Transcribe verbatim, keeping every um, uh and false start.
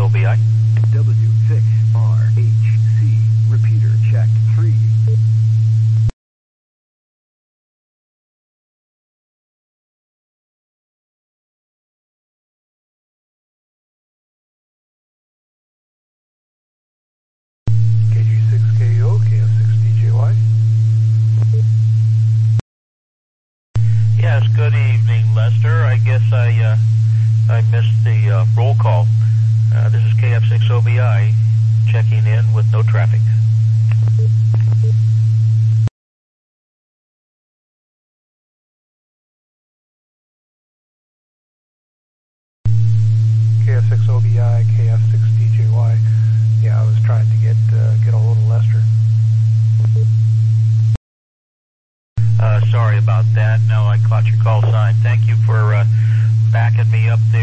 B I. W six R H C. Repeater checked. three. K G six K O, K F six D J Y. Yes, good evening, Lester. I guess I uh, I missed the uh, roll call. Uh, this is K F six O B I checking in with no traffic. K F six O B I, K F six D J Y. Yeah, I was trying to get uh, get a hold of Lester. Uh, sorry about that. No, I caught your call sign. Thank you for uh, backing me up there.